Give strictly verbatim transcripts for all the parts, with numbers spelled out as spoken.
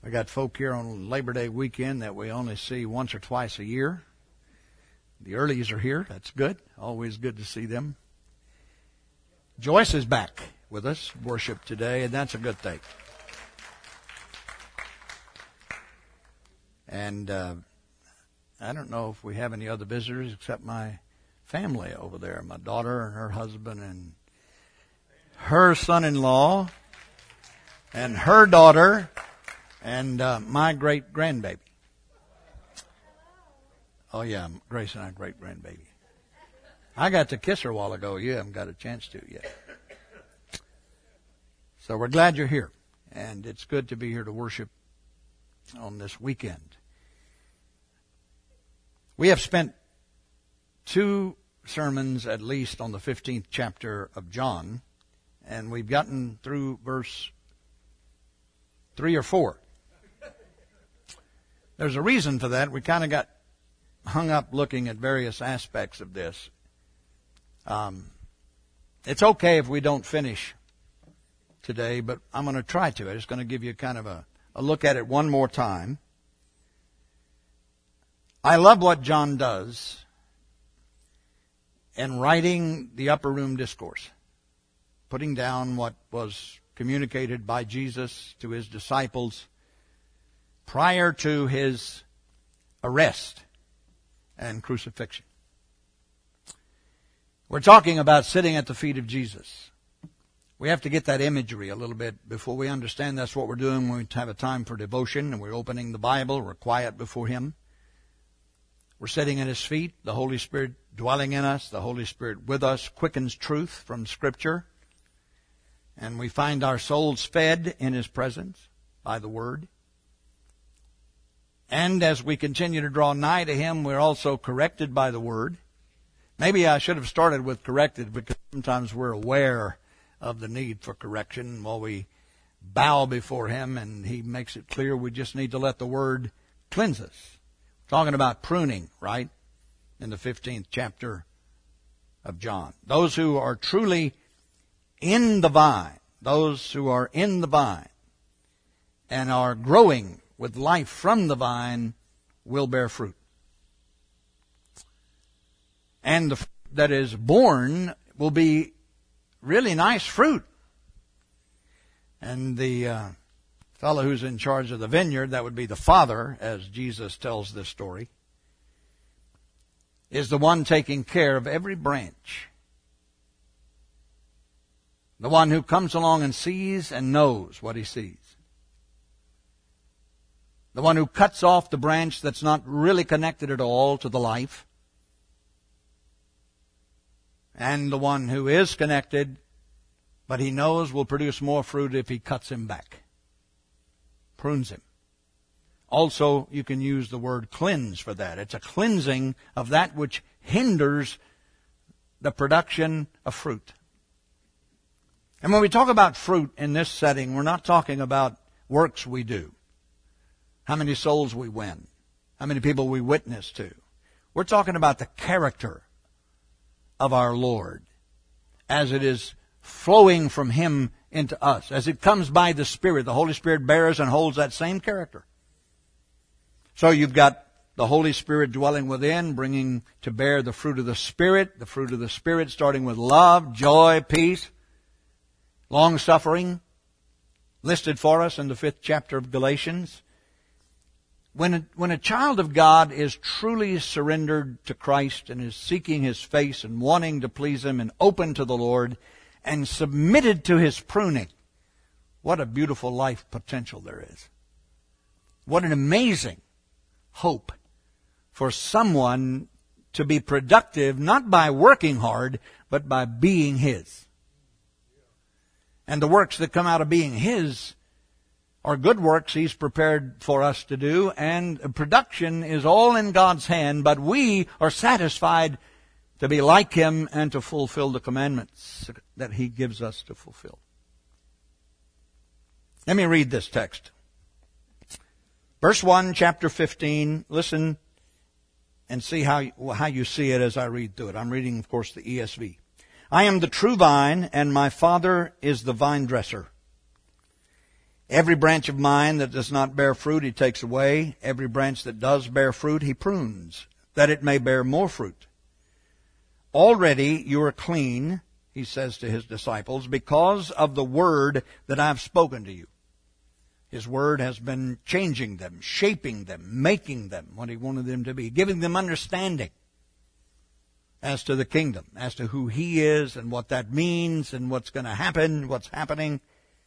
We got folk here on Labor Day weekend that we only see once or twice a year. The earlies are here. That's good. Always good to see them. Joyce is back with us, worship today, and that's a good thing. And uh, I don't know if we have any other visitors except my family over there, my daughter and her husband and her son-in-law and her daughter and uh, my great-grandbaby. Oh, yeah, Grace and I, great-grandbaby. I got to kiss her a while ago. You haven't got a chance to yet. So we're glad you're here. And it's good to be here to worship on this weekend. We have spent two sermons at least on the fifteenth chapter of John. And we've gotten through verse three or four. There's a reason for that. We kind of got hung up looking at various aspects of this. Um, it's okay if we don't finish today, but I'm going to try to. I'm just going to give you kind of a, a look at it one more time. I love what John does in writing the Upper Room Discourse, putting down what was communicated by Jesus to his disciples prior to his arrest and crucifixion. We're talking about sitting at the feet of Jesus. We have to get that imagery a little bit before we understand that's what we're doing when we have a time for devotion and we're opening the Bible, we're quiet before him. We're sitting at his feet, the Holy Spirit dwelling in us, the Holy Spirit with us, quickens truth from Scripture. And we find our souls fed in his presence by the Word. And as we continue to draw nigh to him, we're also corrected by the Word. Maybe I should have started with corrected because sometimes we're aware of the need for correction while we bow before him and he makes it clear we just need to let the Word cleanse us. We're talking about pruning, right? In the fifteenth chapter of John. Those who are truly in the vine, those who are in the vine and are growing with life from the vine will bear fruit. And the fruit that is born will be really nice fruit. And the uh, fellow who's in charge of the vineyard, that would be the Father, as Jesus tells this story, is the one taking care of every branch. The one who comes along and sees and knows what he sees. The one who cuts off the branch that's not really connected at all to the life. And the one who is connected, but he knows will produce more fruit if he cuts him back. Prunes him. Also, you can use the word cleanse for that. It's a cleansing of that which hinders the production of fruit. And when we talk about fruit in this setting, we're not talking about works we do. How many souls we win. How many people we witness to. We're talking about the character of our Lord as it is flowing from him into us. As it comes by the Spirit, the Holy Spirit bears and holds that same character. So you've got the Holy Spirit dwelling within, bringing to bear the fruit of the Spirit, the fruit of the Spirit starting with love, joy, peace, long-suffering, listed for us in the fifth chapter of Galatians. When a, when a child of God is truly surrendered to Christ and is seeking his face and wanting to please him and open to the Lord and submitted to his pruning, what a beautiful life potential there is. What an amazing hope for someone to be productive, not by working hard, but by being his. And the works that come out of being his are good works he's prepared for us to do, and production is all in God's hand, but we are satisfied to be like him and to fulfill the commandments that he gives us to fulfill. Let me read this text. Verse one, chapter fifteen. Listen and see how, how you see it as I read through it. I'm reading, of course, the E S V. I am the true vine, and my Father is the vine dresser. Every branch of mine that does not bear fruit, he takes away. Every branch that does bear fruit, he prunes, that it may bear more fruit. Already you are clean, he says to his disciples, because of the word that I've spoken to you. His word has been changing them, shaping them, making them what he wanted them to be, giving them understanding as to the kingdom, as to who he is and what that means and what's going to happen, what's happening.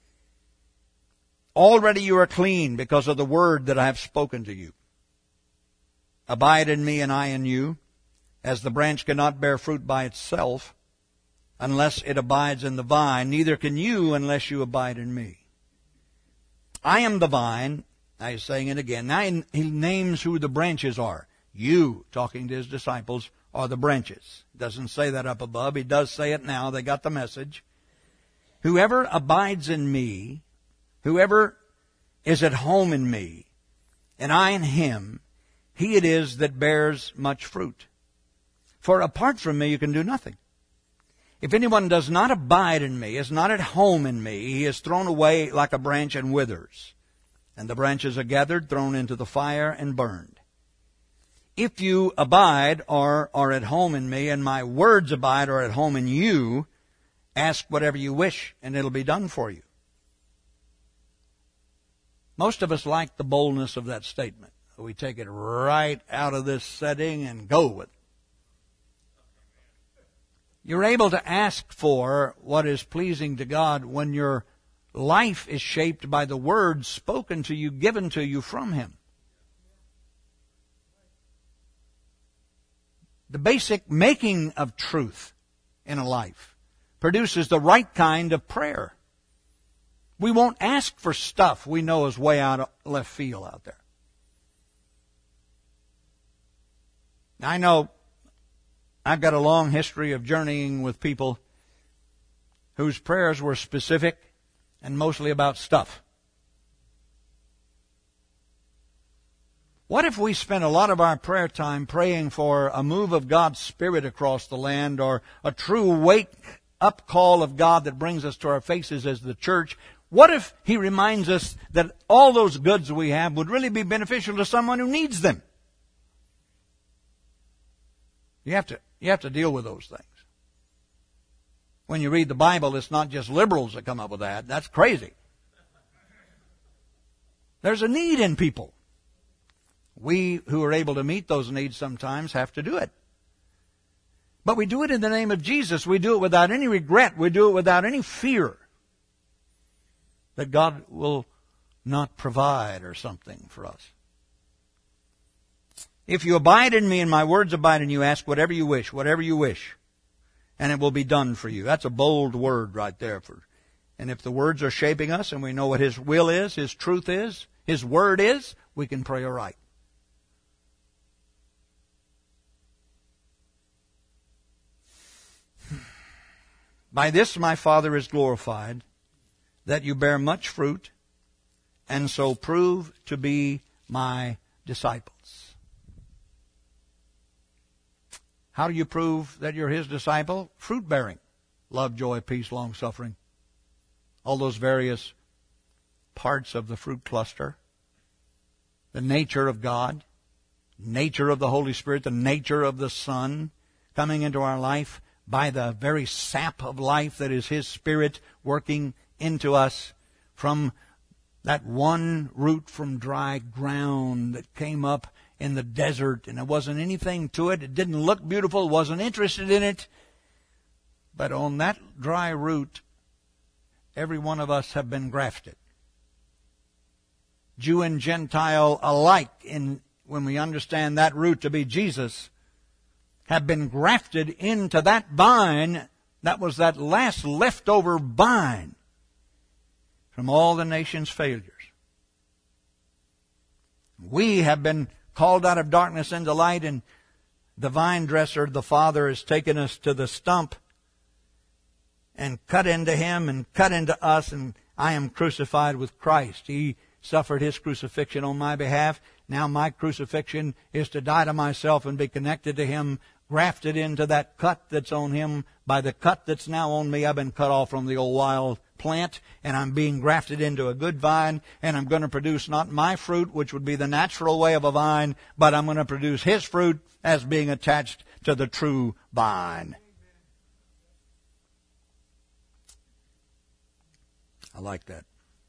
Already you are clean because of the word that I have spoken to you. Abide in me and I in you, as the branch cannot bear fruit by itself unless it abides in the vine, neither can you unless you abide in me. I am the vine. Now he's saying it again. Now he names who the branches are. You, talking to his disciples, are the branches. Doesn't say that up above. He does say it now. They got the message. Whoever abides in me, whoever is at home in me, and I in him, he it is that bears much fruit. For apart from me you can do nothing. If anyone does not abide in me, is not at home in me, he is thrown away like a branch and withers. And the branches are gathered, thrown into the fire, and burned. If you abide or are at home in me, and my words abide or are at home in you, ask whatever you wish, and it'll be done for you. Most of us like the boldness of that statement. We take it right out of this setting and go with it. You're able to ask for what is pleasing to God when your life is shaped by the words spoken to you, given to you from him. The basic making of truth in a life produces the right kind of prayer. We won't ask for stuff we know is way out of left field out there. I know I've got a long history of journeying with people whose prayers were specific and mostly about stuff. What if we spent a lot of our prayer time praying for a move of God's Spirit across the land, or a true wake-up call of God that brings us to our faces as the church? What if he reminds us that all those goods we have would really be beneficial to someone who needs them? You have to, you have to deal with those things. When you read the Bible, it's not just liberals that come up with that. That's crazy. There's a need in people. We who are able to meet those needs sometimes have to do it. But we do it in the name of Jesus. We do it without any regret. We do it without any fear that God will not provide or something for us. If you abide in me and my words abide in you, ask whatever you wish, whatever you wish, and it will be done for you. That's a bold word right there. For, and if the words are shaping us and we know what his will is, his truth is, his word is, we can pray aright. By this my Father is glorified, that you bear much fruit, and so prove to be my disciples. How do you prove that you're his disciple? Fruit bearing. Love, joy, peace, long suffering. All those various parts of the fruit cluster. The nature of God. Nature of the Holy Spirit. The nature of the Son coming into our life by the very sap of life that is his Spirit working into us from that one root from dry ground that came up in the desert, and there wasn't anything to it. It didn't look beautiful, wasn't interested in it. But on that dry root, every one of us have been grafted. Jew and Gentile alike, in when we understand that root to be Jesus, have been grafted into that vine that was that last leftover vine from all the nation's failures. We have been called out of darkness into light, and the vine dresser, the Father, has taken us to the stump and cut into him and cut into us, and I am crucified with Christ. He suffered his crucifixion on my behalf. Now my crucifixion is to die to myself and be connected to him grafted into that cut that's on him. By the cut that's now on me, I've been cut off from the old wild plant, and I'm being grafted into a good vine, and I'm going to produce not my fruit, which would be the natural way of a vine, but I'm going to produce his fruit as being attached to the true vine. I like that.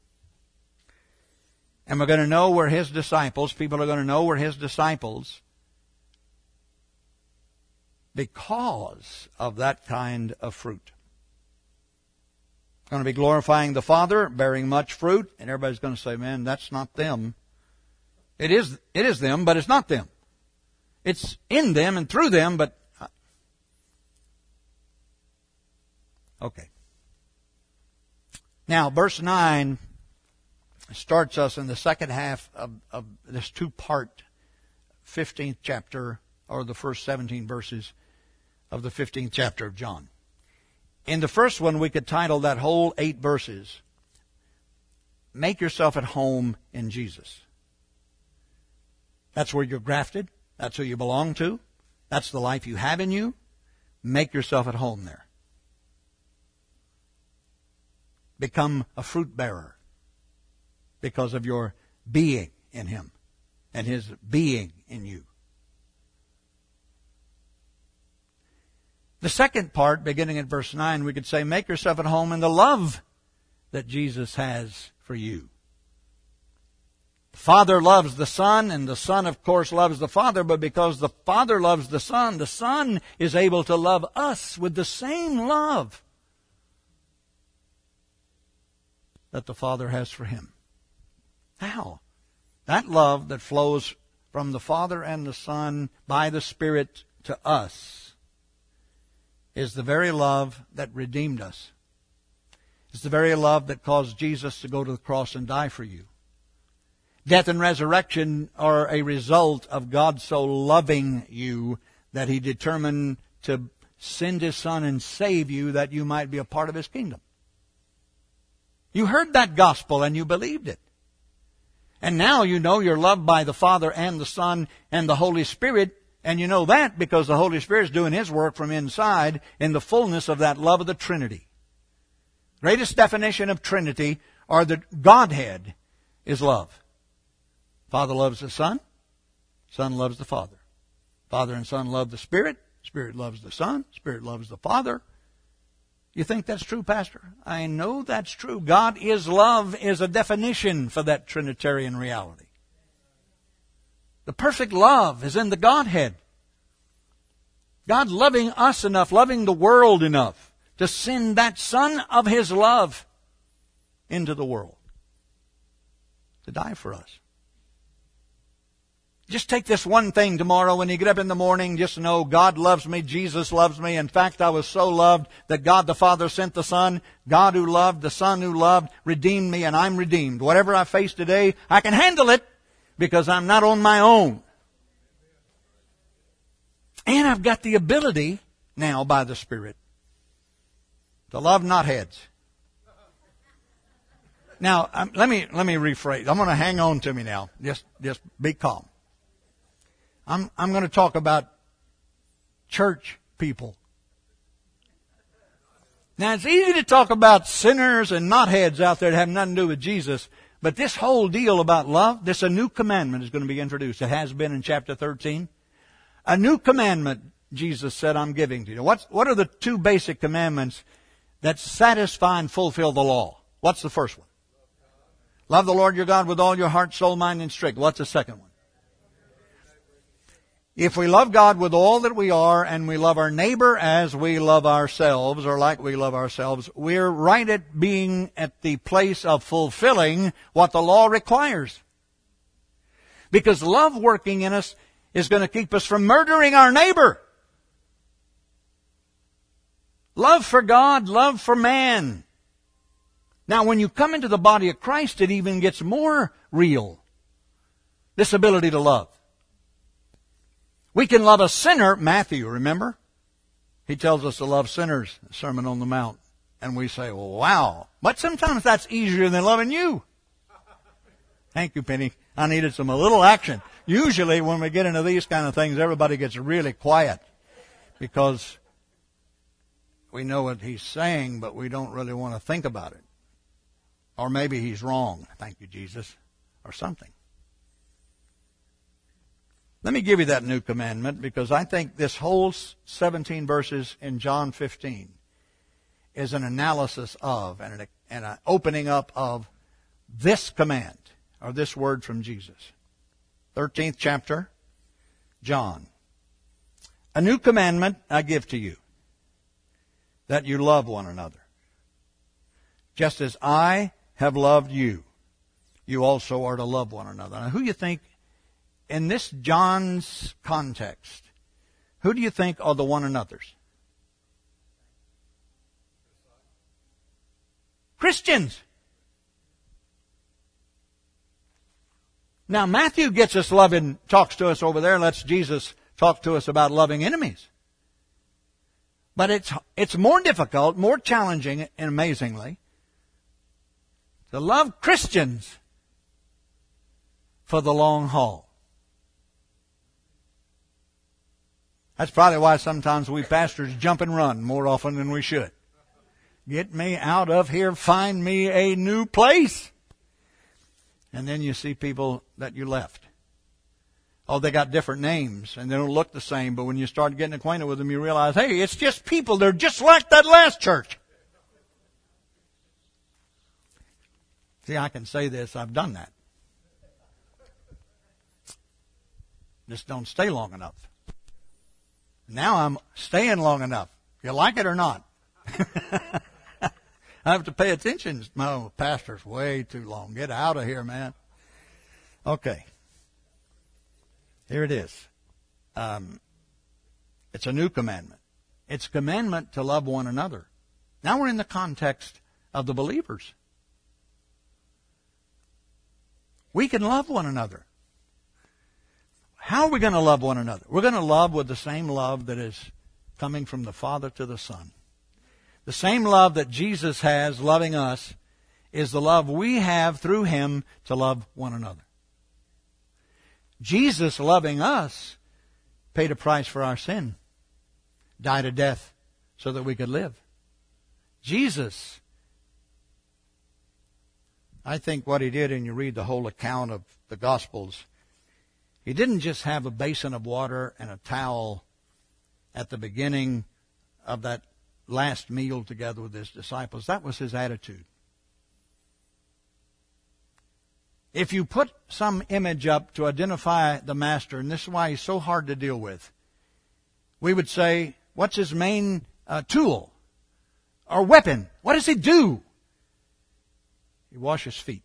And we're going to know we're his disciples. People are going to know we're his disciples because of that kind of fruit. Going to be glorifying the Father, bearing much fruit, and everybody's going to say, man, that's not them. It is, it is them, but it's not them. It's in them and through them, but... Okay. Now, verse nine starts us in the second half of, of this two-part fifteenth chapter, or the first seventeen verses of the fifteenth chapter of John. In the first one, we could title that whole eight verses, Make Yourself at Home in Jesus. That's where you're grafted. That's who you belong to. That's the life you have in you. Make yourself at home there. Become a fruit bearer because of your being in him and his being in you. The second part, beginning at verse nine, we could say, make yourself at home in the love that Jesus has for you. The Father loves the Son, and the Son, of course, loves the Father, but because the Father loves the Son, the Son is able to love us with the same love that the Father has for him. How? That love that flows from the Father and the Son by the Spirit to us is the very love that redeemed us. It's the very love that caused Jesus to go to the cross and die for you. Death and resurrection are a result of God so loving you that he determined to send his Son and save you that you might be a part of his kingdom. You heard that gospel and you believed it. And now you know you're loved by the Father and the Son and the Holy Spirit. And you know that because the Holy Spirit is doing his work from inside in the fullness of that love of the Trinity. Greatest definition of Trinity, or the Godhead, is love. Father loves the Son. Son loves the Father. Father and Son love the Spirit. Spirit loves the Son. Spirit loves the Father. You think that's true, Pastor? I know that's true. God is love is a definition for that Trinitarian reality. The perfect love is in the Godhead. God loving us enough, loving the world enough to send that Son of his love into the world to die for us. Just take this one thing tomorrow when you get up in the morning. Just know God loves me. Jesus loves me. In fact, I was so loved that God the Father sent the Son. God who loved, the Son who loved, redeemed me, and I'm redeemed. Whatever I face today, I can handle it because I'm not on my own. And I've got the ability now by the Spirit to love knotheads. Now, um, let me let me rephrase. I'm going to hang on to me now. Just just be calm. I'm I'm going to talk about church people. Now, it's easy to talk about sinners and knotheads out there that have nothing to do with Jesus, but this whole deal about love, this a new commandment is going to be introduced. It has been in chapter thirteen. A new commandment, Jesus said, I'm giving to you. What's, what are the two basic commandments that satisfy and fulfill the law? What's the first one? Love the Lord your God with all your heart, soul, mind, and strength. What's the second one? If we love God with all that we are and we love our neighbor as we love ourselves or like we love ourselves, we're right at being at the place of fulfilling what the law requires. Because love working in us is going to keep us from murdering our neighbor. Love for God, love for man. Now, when you come into the body of Christ, it even gets more real. This ability to love. We can love a sinner, Matthew, remember? He tells us to love sinners, Sermon on the Mount. And we say, well, wow. But sometimes that's easier than loving you. Thank you, Penny. I needed some a little action. Usually when we get into these kind of things, everybody gets really quiet. Because we know what he's saying, but we don't really want to think about it. Or maybe he's wrong, thank you, Jesus, or something. Let me give you that new commandment, because I think this whole seventeen verses in John fifteen is an analysis of and an, and an opening up of this command, or this word from Jesus. thirteenth chapter, John. A new commandment I give to you, that you love one another. Just as I have loved you, you also are to love one another. Now, who do you think, in this John's context, who do you think are the one another's? Christians. Now, Matthew gets us loving, talks to us over there, lets Jesus talk to us about loving enemies. But it's, it's more difficult, more challenging, and amazingly, to love Christians for the long haul. That's probably why sometimes we pastors jump and run more often than we should. Get me out of here, find me a new place. And then you see people that you left. Oh, they got different names and they don't look the same, but when you start getting acquainted with them, you realize, hey, it's just people. They're just like that last church. See, I can say this. I've done that. Just don't stay long enough. Now I'm staying long enough. You like it or not? I have to pay attention. No, pastor's way too long. Get out of here, man. Okay. Here it is. Um, it's a new commandment. It's a commandment to love one another. Now we're in the context of the believers. We can love one another. How are we going to love one another? We're going to love with the same love that is coming from the Father to the Son. The same love that Jesus has loving us is the love we have through Him to love one another. Jesus loving us paid a price for our sin, died a death so that we could live. Jesus, I think what He did, and you read the whole account of the Gospels, He didn't just have a basin of water and a towel at the beginning of that last meal together with His disciples. That was His attitude. If you put some image up to identify the Master, and this is why He's so hard to deal with, we would say, what's His main uh, tool or weapon? What does He do? He washes feet.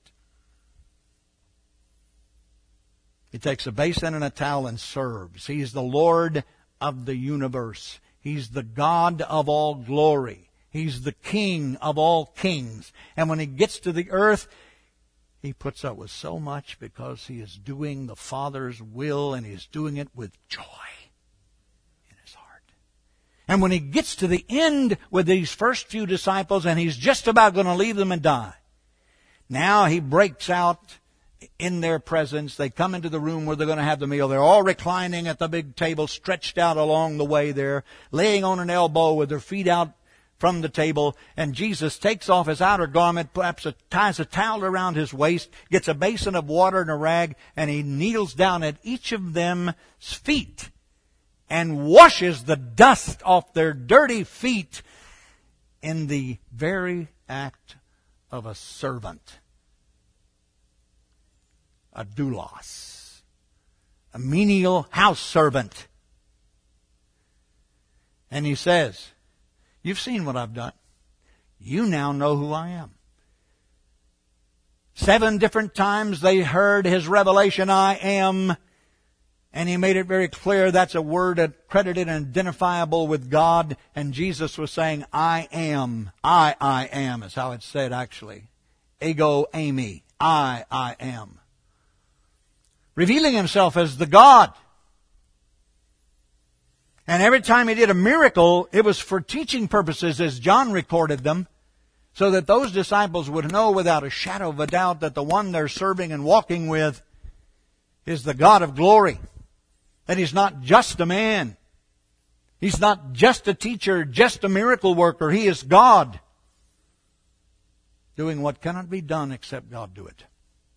He takes a basin and a towel and serves. He's the Lord of the universe. He's the God of all glory. He's the King of all kings. And when He gets to the earth, He puts up with so much because He is doing the Father's will, and He's doing it with joy in His heart. And when He gets to the end with these first few disciples and He's just about going to leave them and die, now He breaks out in their presence. They come into the room where they're going to have the meal. They're all reclining at the big table, stretched out along the way there, laying on an elbow with their feet out from the table. And Jesus takes off His outer garment, perhaps a, ties a towel around His waist, gets a basin of water and a rag, and He kneels down at each of them's feet and washes the dust off their dirty feet in the very act of a servant. A doulos, a menial house servant. And He says, you've seen what I've done. You now know who I am. Seven different times they heard His revelation, I am. And He made it very clear that's a word accredited and identifiable with God. And Jesus was saying, I am. I, I am is how it's said actually. Ego eimi. I, I am. Revealing Himself as the God. And every time He did a miracle, it was for teaching purposes as John recorded them, so that those disciples would know without a shadow of a doubt that the one they're serving and walking with is the God of glory. That He's not just a man. He's not just a teacher, just a miracle worker. He is God, doing what cannot be done except God do it.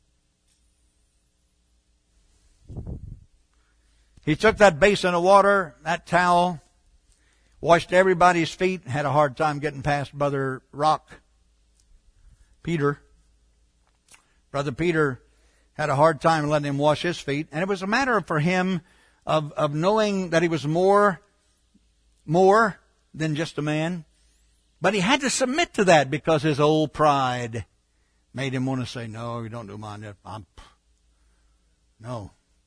He took that basin of water, that towel, washed everybody's feet, had a hard time getting past Brother Rock, Peter. Brother Peter had a hard time letting him wash his feet. And it was a matter for him of, of knowing that he was more, more than just a man. But he had to submit to that because his old pride made him want to say, no, you don't do mine. I'm, no.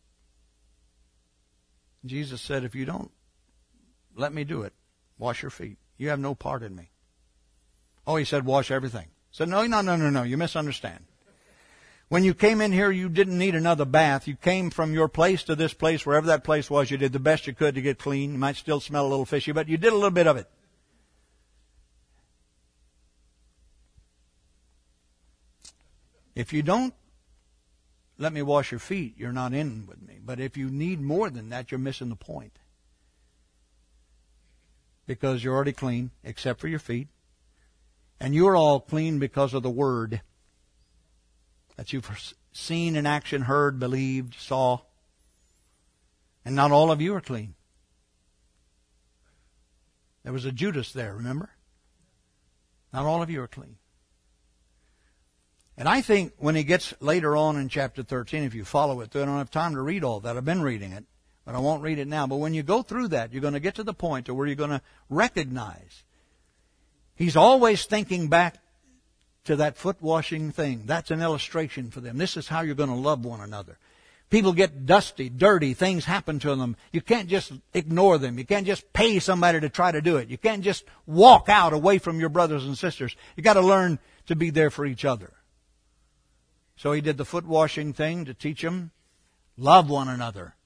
Jesus said, if you don't let me do it, wash your feet. You have no part in me. Oh, he said, wash everything. I said, no, no, no, no, no, you misunderstand. When you came in here, you didn't need another bath. You came from your place to this place, wherever that place was. You did the best you could to get clean. You might still smell a little fishy, but you did a little bit of it. If you don't let me wash your feet, you're not in with me. But if you need more than that, you're missing the point. Because you're already clean, except for your feet. And you're all clean because of the Word that you've seen in action, heard, believed, saw. And not all of you are clean. There was a Judas there, remember? Not all of you are clean. And I think when he gets later on in chapter thirteen, if you follow it through, I don't have time to read all that. I've been reading it, but I won't read it now. But when you go through that, you're going to get to the point to where you're going to recognize he's always thinking back to that foot washing thing. That's an illustration for them. This is how you're going to love one another. People get dusty, dirty, things happen to them. You can't just ignore them. You can't just pay somebody to try to do it. You can't just walk out away from your brothers and sisters. You got to learn to be there for each other. So he did the foot washing thing to teach them, love one another.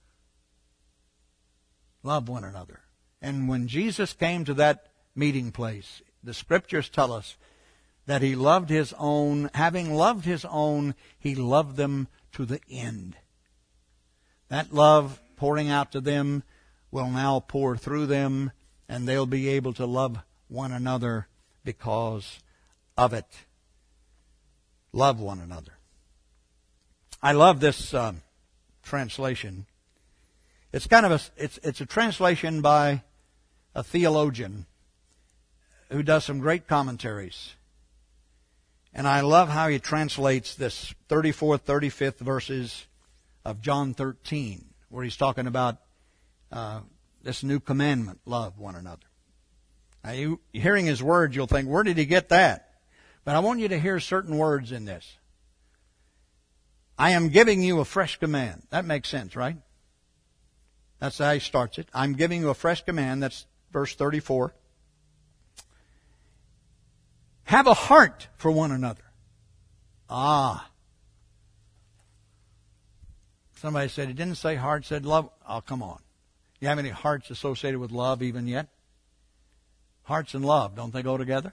Love one another. And when Jesus came to that meeting place, the Scriptures tell us that he loved his own. Having loved his own, he loved them to the end. That love pouring out to them will now pour through them, and they'll be able to love one another because of it. Love one another. I love this um, translation. It's kind of a it's it's a translation by a theologian who does some great commentaries. And I love how he translates this thirty-fourth, thirty-fifth verses of John thirteen, where he's talking about uh, this new commandment, love one another. Now, you, hearing his words, you'll think, where did he get that? But I want you to hear certain words in this. I am giving you a fresh command. That makes sense, right? That's how he starts it. I'm giving you a fresh command. That's verse thirty-four. Have a heart for one another. Ah. Somebody said, he didn't say heart, said love. Oh, come on. You have any hearts associated with love even yet? Hearts and love, don't they go together?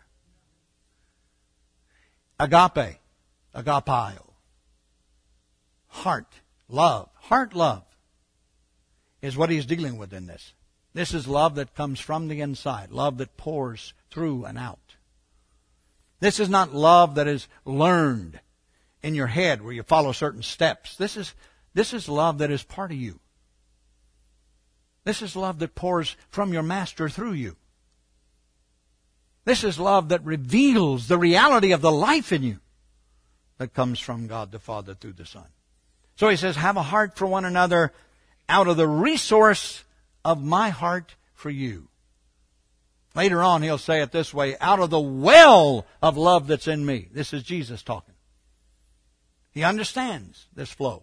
Agape. Agapio. Heart, love. Heart love is what he's dealing with in this. This is love that comes from the inside. Love that pours through and out. This is not love that is learned in your head where you follow certain steps. This is, this is love that is part of you. This is love that pours from your Master through you. This is love that reveals the reality of the life in you that comes from God the Father through the Son. So he says, have a heart for one another out of the resource of my heart for you. Later on, he'll say it this way, out of the well of love that's in me. This is Jesus talking. He understands this flow.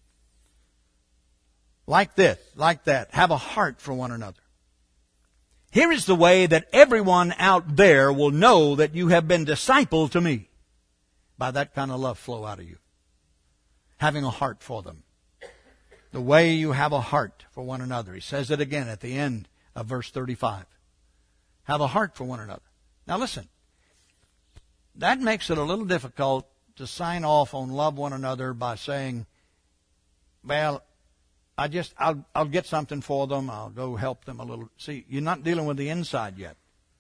Like this, like that. Have a heart for one another. Here is the way that everyone out there will know that you have been discipled to me. By that kind of love flow out of you. Having a heart for them. The way you have a heart for one another. He says it again at the end of verse thirty-five. Have a heart for one another. Now listen. That makes it a little difficult to sign off on love one another by saying, well, I just, I'll, I'll get something for them. I'll go help them a little. See, you're not dealing with the inside yet.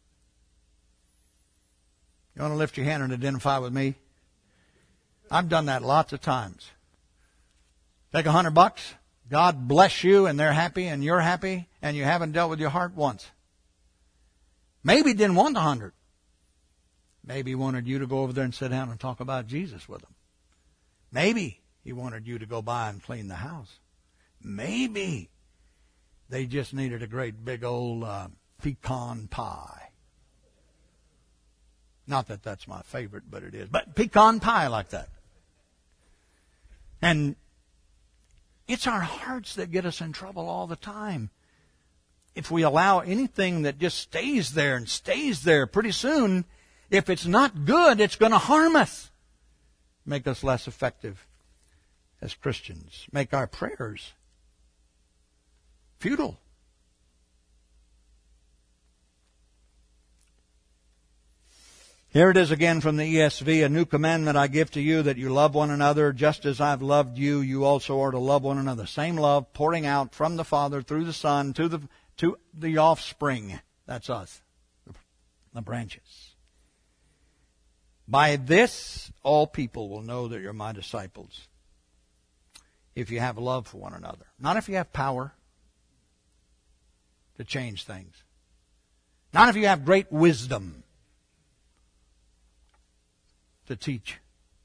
You want to lift your hand and identify with me? I've done that lots of times. Take a hundred bucks. God bless you, and they're happy, and you're happy, and you haven't dealt with your heart once. Maybe he didn't want the hundred. Maybe he wanted you to go over there and sit down and talk about Jesus with them. Maybe he wanted you to go by and clean the house. Maybe they just needed a great big old uh, pecan pie. Not that that's my favorite, but it is. But pecan pie like that. And it's our hearts that get us in trouble all the time. If we allow anything that just stays there and stays there, pretty soon, if it's not good, it's going to harm us. Make us less effective as Christians. Make our prayers futile. Here it is again from the E S V. A new commandment I give to you, that you love one another. Just as I've loved you, you also are to love one another. Same love pouring out from the Father through the Son to the to the offspring. That's us, the branches. By this, all people will know that you're my disciples, if you have love for one another. Not if you have power to change things. Not if you have great wisdom to teach.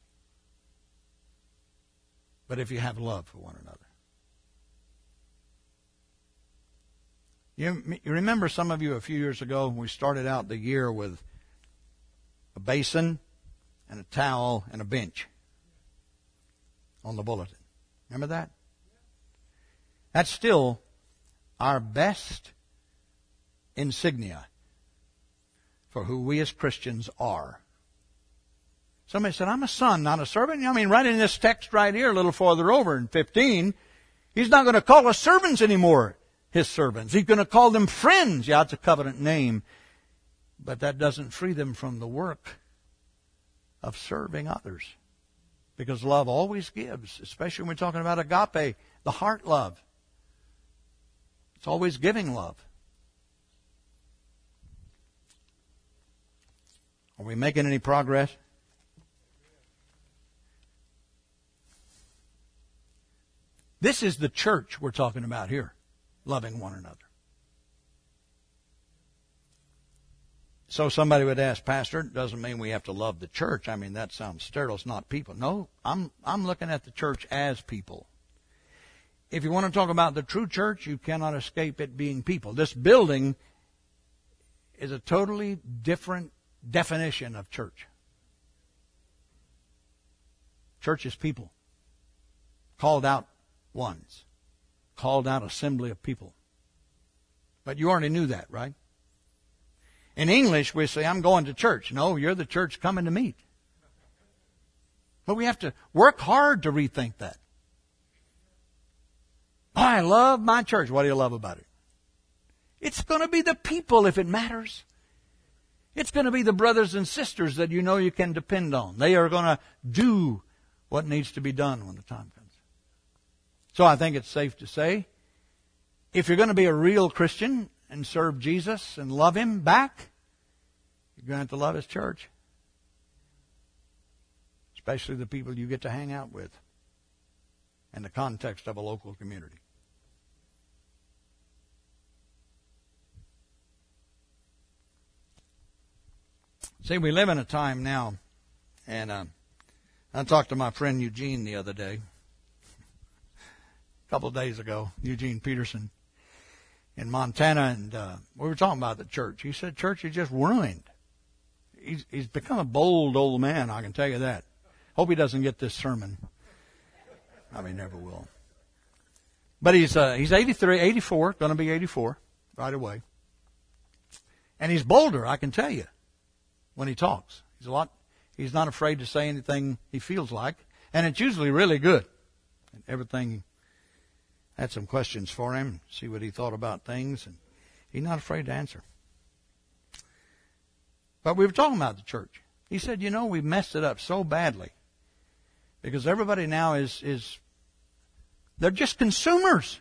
But if you have love for one another. You, you remember, some of you, a few years ago, we started out the year with a basin and a towel and a bench on the bulletin. Remember that? That's still our best insignia for who we as Christians are. Somebody said, I'm a son, not a servant. I mean, right in this text right here, a little farther over in fifteen, he's not going to call us servants anymore, his servants. He's going to call them friends. Yeah, it's a covenant name. But that doesn't free them from the work of serving others. Because love always gives, especially when we're talking about agape, the heart love. It's always giving love. Are we making any progress? This is the church we're talking about here, loving one another. So somebody would ask, Pastor, it doesn't mean we have to love the church. I mean, that sounds sterile. It's not people. No, I'm I'm looking at the church as people. If you want to talk about the true church, you cannot escape it being people. This building is a totally different definition of church. Church is people. Called out ones. Called out assembly of people. But you already knew that, right? In English, we say, I'm going to church. No, you're the church coming to meet. But we have to work hard to rethink that. Oh, I love my church. What do you love about it? It's going to be the people if it matters. It's going to be the brothers and sisters that you know you can depend on. They are going to do what needs to be done when the time comes. So I think it's safe to say, if you're going to be a real Christian and serve Jesus and love Him back, you're going to have to love His church. Especially the people you get to hang out with in the context of a local community. See, we live in a time now, and uh, I talked to my friend Eugene the other day, a couple of days ago, Eugene Peterson, in Montana, and uh, we were talking about the church. He said church is just ruined. He's, he's become a bold old man, I can tell you that. Hope he doesn't get this sermon. I mean, never will. But he's uh, he's eighty-three, eighty-four, going to be eighty-four right away. And he's bolder, I can tell you, when he talks. He's a lot. He's not afraid to say anything he feels like, and it's usually really good. And everything. Had some questions for him, see what he thought about things, and he's not afraid to answer. But we were talking about the church. He said, you know, we've messed it up so badly because everybody now is is They're just consumers.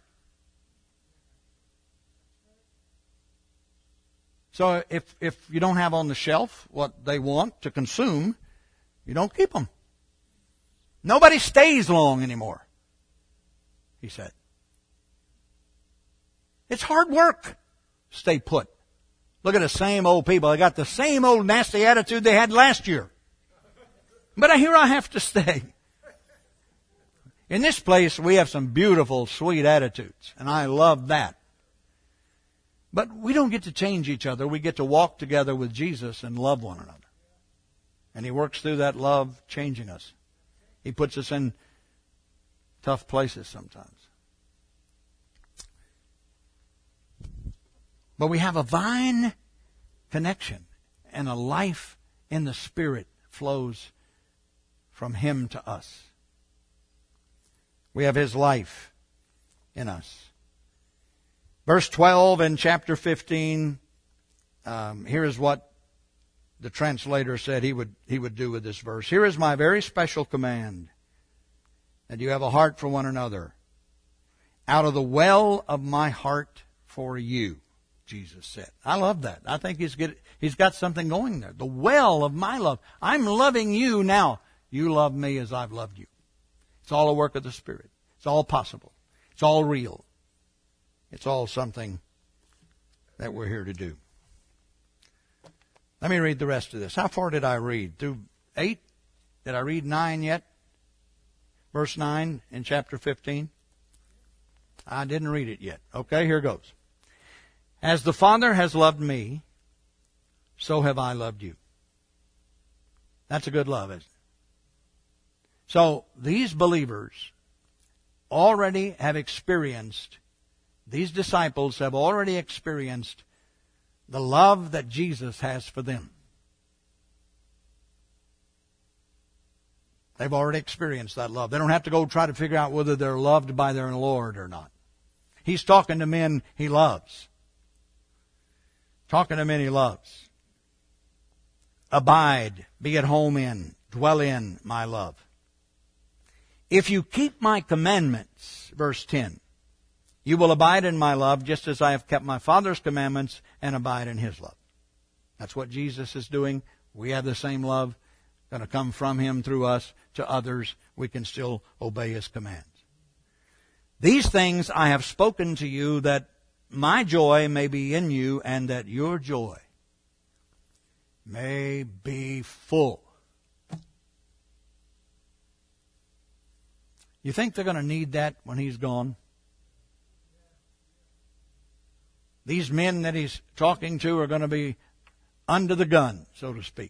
So if, if you don't have on the shelf what they want to consume, you don't keep them. Nobody stays long anymore, he said. It's hard work. Stay put. Look at the same old people. They got the same old nasty attitude they had last year. But here I have to stay. In this place, we have some beautiful, sweet attitudes, and I love that. But we don't get to change each other. We get to walk together with Jesus and love one another. And He works through that love, changing us. He puts us in tough places sometimes. But we have a vine connection, and a life in the Spirit flows from Him to us. We have His life in us. Verse twelve in chapter fifteen, um, here is what the translator said he would, he would do with this verse. Here is my very special command, that you have a heart for one another. Out of the well of my heart for you, Jesus said. I love that. I think he's get, he's got something going there. The well of my love. I'm loving you now. You love me as I've loved you. It's all a work of the Spirit. It's all possible. It's all real. It's all something that we're here to do. Let me read the rest of this. How far did I read? Through eight? Did I read nine yet? Verse nine in chapter fifteen? I didn't read it yet. Okay, here goes. As the Father has loved me, so have I loved you. That's a good love, isn't it? So these believers already have experienced, these disciples have already experienced the love that Jesus has for them. They've already experienced that love. They don't have to go try to figure out whether they're loved by their Lord or not. He's talking to men He loves. Talking to men He loves. Abide, be at home in, dwell in my love. If you keep my commandments, verse ten, you will abide in my love just as I have kept my Father's commandments and abide in His love. That's what Jesus is doing. We have the same love going to come from Him through us to others. We can still obey His commands. These things I have spoken to you, that my joy may be in you and that your joy may be full. You think they're going to need that when He's gone? These men that He's talking to are going to be under the gun, so to speak.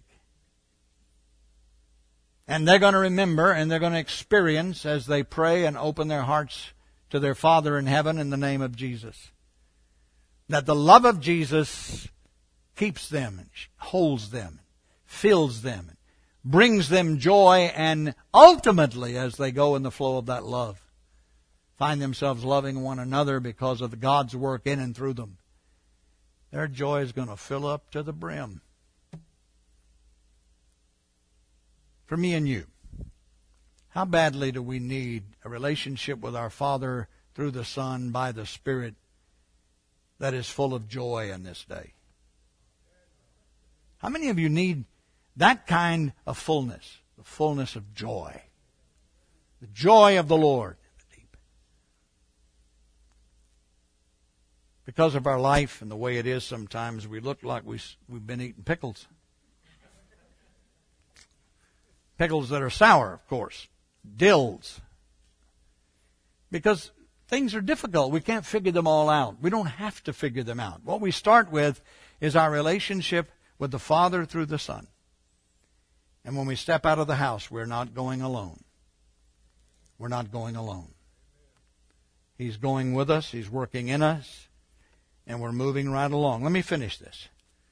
And they're going to remember and they're going to experience as they pray and open their hearts to their Father in heaven in the name of Jesus, that the love of Jesus keeps them, and holds them, fills them, brings them joy, and ultimately, as they go in the flow of that love, find themselves loving one another because of God's work in and through them. Their joy is going to fill up to the brim. For me and you, how badly do we need a relationship with our Father through the Son by the Spirit that is full of joy in this day? How many of you need that kind of fullness, the fullness of joy, the joy of the Lord? Because of our life and the way it is sometimes, we look like we, we've been eating pickles. Pickles that are sour, of course. Dills. Because things are difficult. We can't figure them all out. We don't have to figure them out. What we start with is our relationship with the Father through the Son. And when we step out of the house, we're not going alone. We're not going alone. He's going with us. He's working in us. And we're moving right along. Let me finish this.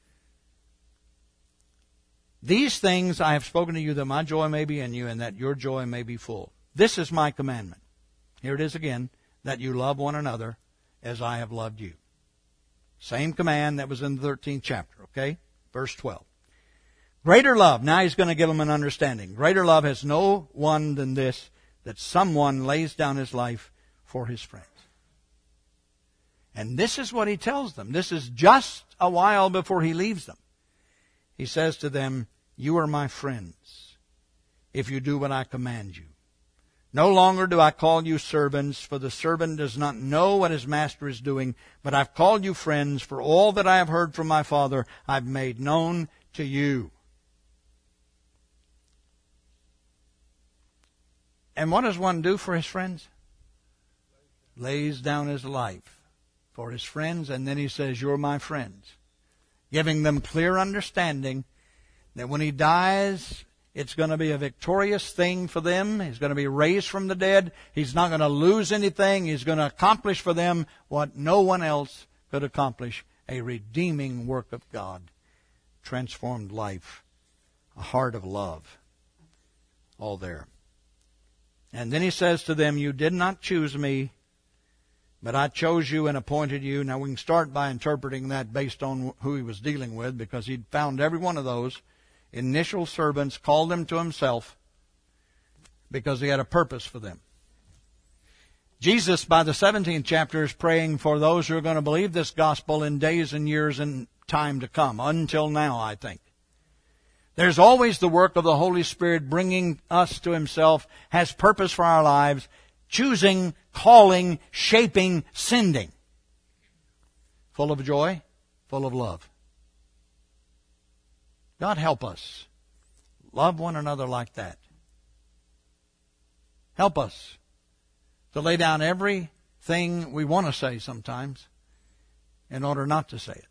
These things I have spoken to you, that my joy may be in you and that your joy may be full. This is my commandment. Here it is again, that you love one another as I have loved you. Same command that was in the thirteenth chapter, okay? Verse twelve. Greater love. Now he's going to give them an understanding. Greater love has no one than this, that someone lays down his life for his friends. And this is what he tells them. This is just a while before he leaves them. He says to them, you are my friends if you do what I command you. No longer do I call you servants, for the servant does not know what his master is doing, but I've called you friends, for all that I have heard from my Father I've made known to you. And what does one do for his friends? Lays down his life for his friends, and then he says, you're my friends. Giving them clear understanding that when he dies, it's going to be a victorious thing for them. He's going to be raised from the dead. He's not going to lose anything. He's going to accomplish for them what no one else could accomplish, a redeeming work of God, transformed life, a heart of love, all there. And then he says to them, you did not choose me, but I chose you and appointed you. Now we can start by interpreting that based on who he was dealing with, because he'd found every one of those initial servants, called them to himself because he had a purpose for them. Jesus, by the seventeenth chapter, is praying for those who are going to believe this gospel in days and years and time to come, until now, I think. There's always the work of the Holy Spirit bringing us to himself, has purpose for our lives, choosing, calling, shaping, sending. Full of joy, full of love. God help us love one another like that. Help us to lay down everything we want to say sometimes in order not to say it.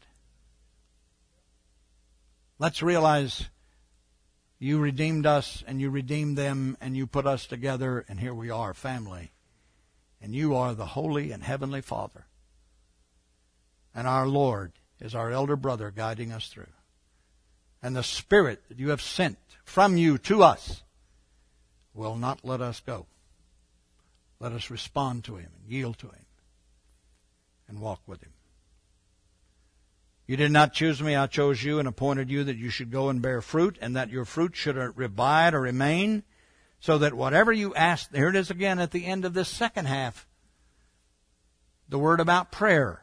Let's realize you redeemed us and you redeemed them and you put us together, and here we are, family. And you are the Holy and Heavenly Father. And our Lord is our elder brother guiding us through. And the Spirit that you have sent from you to us will not let us go. Let us respond to him and yield to him and walk with him. You did not choose me, I chose you and appointed you that you should go and bear fruit, and that your fruit should abide or remain, so that whatever you ask, here it is again at the end of this second half, the word about prayer.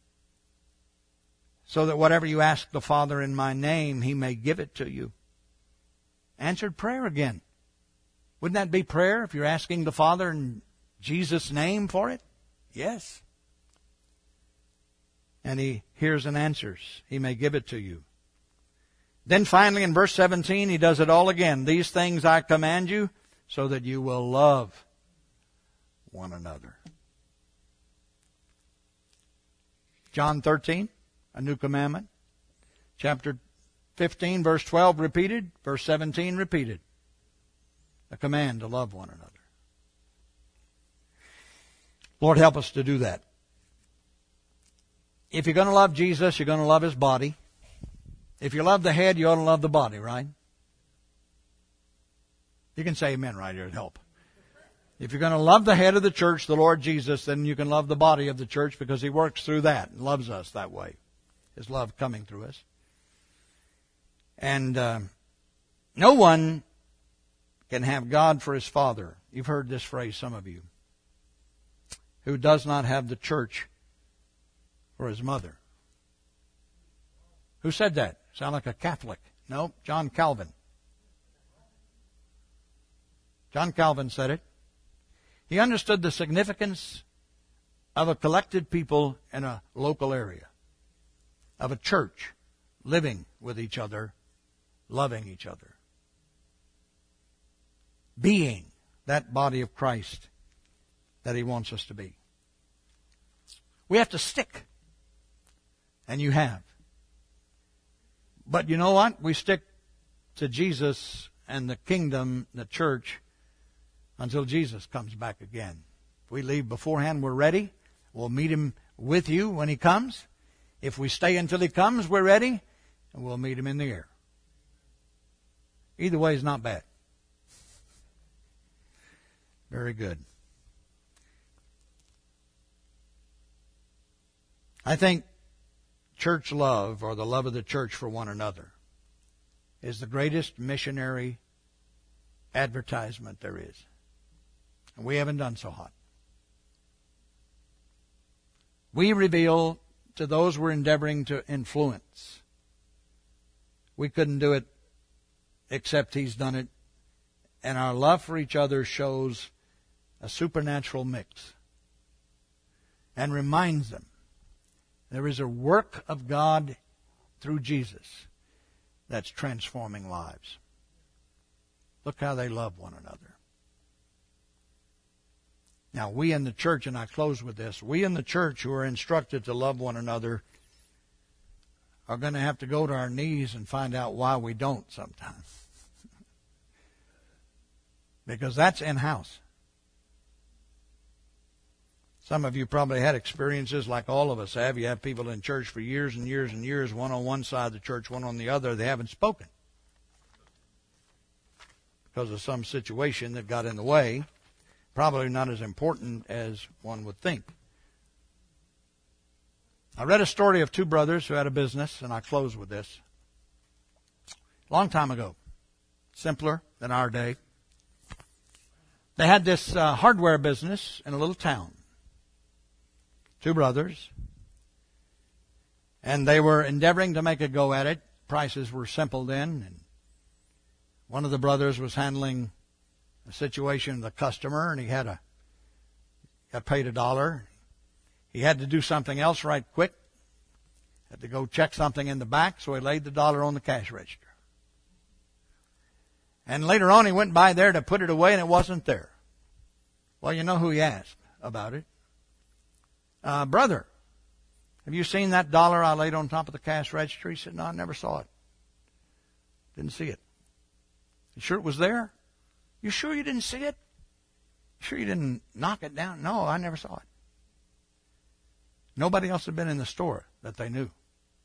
So that whatever you ask the Father in my name, he may give it to you. Answered prayer again. Wouldn't that be prayer if you're asking the Father in Jesus' name for it? Yes. And he hears and answers. He may give it to you. Then finally in verse seventeen, he does it all again. These things I command you so that you will love one another. John thirteen. A new commandment. Chapter fifteen, verse twelve repeated. Verse seventeen repeated. A command to love one another. Lord, help us to do that. If you're going to love Jesus, you're going to love his body. If you love the head, you ought to love the body, right? You can say amen right here to help. If you're going to love the head of the church, the Lord Jesus, then you can love the body of the church, because he works through that and loves us that way. His love coming through us. And uh, no one can have God for his Father. You've heard this phrase, some of you, who does not have the church for his mother. Who said that? Sound like a Catholic. No, John Calvin. John Calvin said it. He understood the significance of a collected people in a local area, of a church living with each other, loving each other, being that body of Christ that he wants us to be. We have to stick, and you have. But you know what? We stick to Jesus and the kingdom, the church, until Jesus comes back again. If we leave beforehand, we're ready. We'll meet him with you when he comes. If we stay until he comes, we're ready, and we'll meet him in the air. Either way is not bad. Very good. I think church love, or the love of the church for one another, is the greatest missionary advertisement there is. And we haven't done so hot. we reveal to those we're endeavoring to influence. We couldn't do it except He's done it. And our love for each other shows a supernatural mix and reminds them there is a work of God through Jesus that's transforming lives. Look how they love one another. Now, we in the church, and I close with this, we in the church who are instructed to love one another are going to have to go to our knees and find out why we don't sometimes. Because that's in-house. Some of you probably had experiences like all of us have. You have people in church for years and years and years, one on one side of the church, one on the other. They haven't spoken because of some situation that got in the way. Probably not as important as one would think. I read a story of two brothers who had a business, and I close with this. A long time ago, simpler than our day. They had this uh, hardware business in a little town. Two brothers. And they were endeavoring to make a go at it. Prices were simple then. And one of the brothers was handling a situation with a customer, and he had a got paid a dollar. He had to do something else right quick. Had to go check something in the back, so he laid the dollar on the cash register. And later on, he went by there to put it away, and it wasn't there. Well, you know who he asked about it. Uh, brother, have you seen that dollar I laid on top of the cash register? He said, no, I never saw it. Didn't see it. You sure it was there? You sure you didn't see it? You sure you didn't knock it down? No, I never saw it. Nobody else had been in the store that they knew.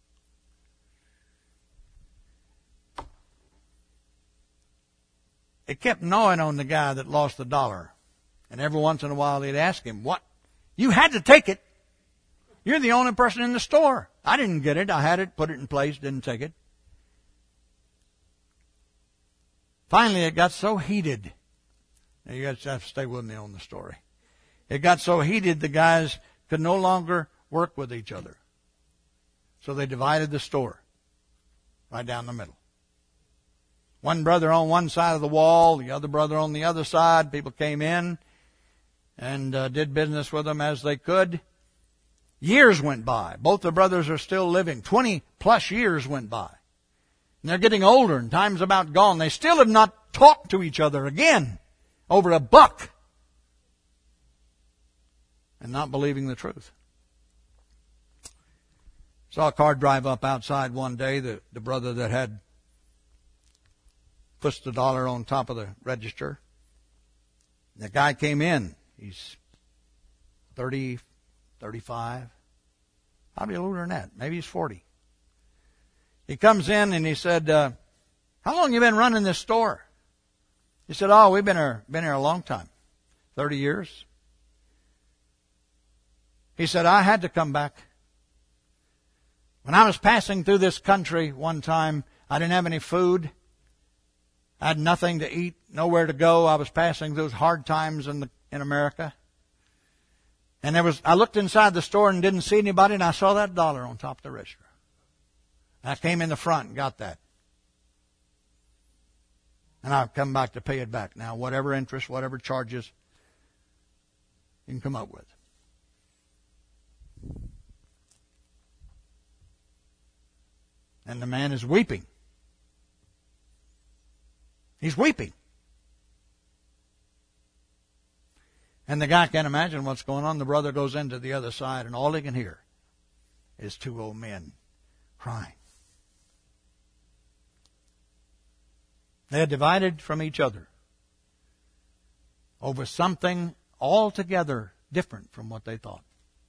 It kept gnawing on the guy that lost the dollar. And every once in a while they'd ask him, what? You had to take it. You're the only person in the store. I didn't get it. I had it, put it in place, didn't take it. Finally, it got so heated. Now, you guys have to stay with me on the story. It got so heated, the guys could no longer work with each other. So they divided the store right down the middle. One brother on one side of the wall, the other brother on the other side. People came in and uh, did business with them as they could. Years went by. Both the brothers are still living. Twenty plus years went by. And they're getting older, and time's about gone. They still have not talked to each other again over a buck. And not believing the truth. Saw a car drive up outside one day, the, the brother that had pushed the dollar on top of the register. The guy came in. He's thirty, thirty-five, probably older than that. Maybe he's forty. He comes in and he said, uh, how long have you been running this store? He said, oh, we've been here, been here a long time, thirty years. He said, I had to come back. When I was passing through this country one time, I didn't have any food. I had nothing to eat, nowhere to go. I was passing those hard times in the, in America. And there was, I looked inside the store and didn't see anybody, and I saw that dollar on top of the register. I came in the front and got that. And I've come back to pay it back. Now, whatever interest, whatever charges you can come up with. And the man is weeping. He's weeping. And the guy can't imagine what's going on. The brother goes into the other side, and all he can hear is two old men crying. They are divided from each other over something altogether different from what they thought.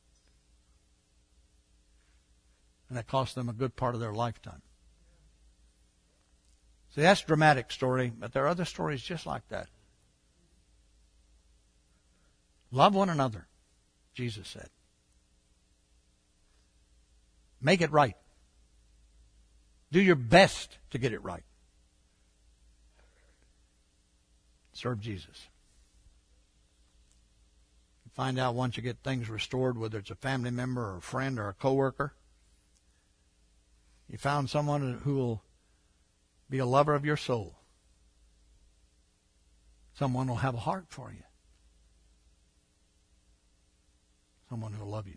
And it cost them a good part of their lifetime. See, that's a dramatic story, but there are other stories just like that. Love one another, Jesus said. Make it right. Do your best to get it right. Serve Jesus. find out once you get things restored, whether it's a family member or a friend or a coworker, you found someone who will be a lover of your soul. Someone will have a heart for you. Someone who will love you.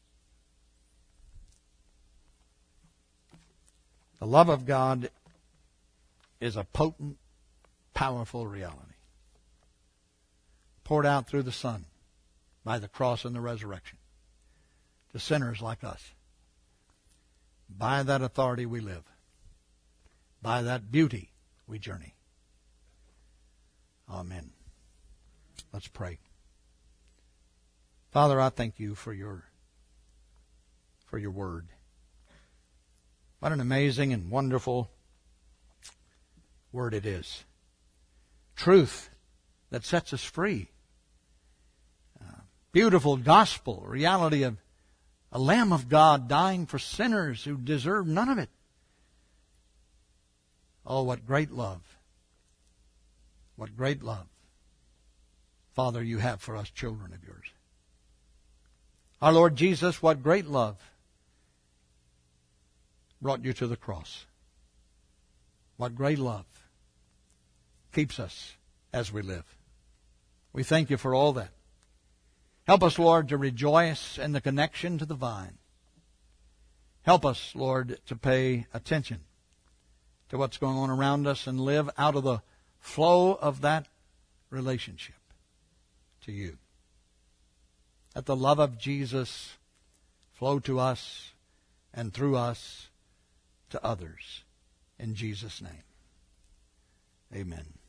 The love of God is a potent, powerful reality, poured out through the Son by the cross and the resurrection to sinners like us. By that authority we live. By that beauty we journey. Amen. Let's pray. Father, I thank you for your for your word. What an amazing and wonderful word it is. Truth that sets us free. Uh, beautiful gospel, reality of a Lamb of God dying for sinners who deserve none of it. Oh, what great love. What great love, Father, you have for us children of yours. Our Lord Jesus, what great love brought you to the cross. What great love keeps us as we live. We thank you for all that. Help us, Lord, to rejoice in the connection to the vine. Help us, Lord, to pay attention to what's going on around us and live out of the flow of that relationship to you. Let the love of Jesus flow to us and through us to others. In Jesus' name, amen.